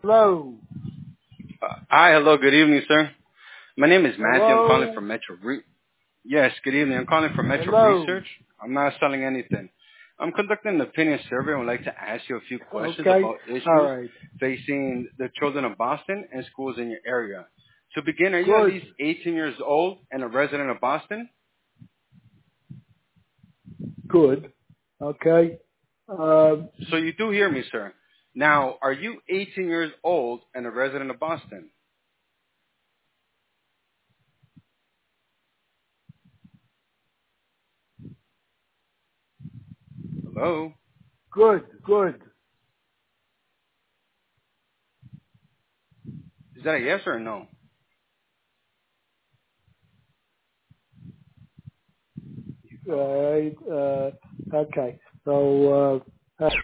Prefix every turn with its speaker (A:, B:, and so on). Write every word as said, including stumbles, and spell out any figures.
A: Hello.
B: Uh, hi, hello, good evening, sir. My name is Matthew. I'm calling
A: Hello.
B: from Metro. Re- yes, good evening. I'm calling from Metro
A: Hello.
B: Research. I'm not selling anything. I'm conducting an opinion survey and would like to ask you a few questions
A: Okay.
B: about
A: All
B: issues
A: right.
B: facing the children of Boston and schools in your area. To begin, are you at
A: Good.
B: least eighteen years old and a resident of Boston?
A: Good. Okay. Um,
B: So you do hear me, sir. Now, are you eighteen years old and a resident of Boston? Hello?
A: good. Good.
B: Is that a yes or a no?
A: All right. Uh, okay. So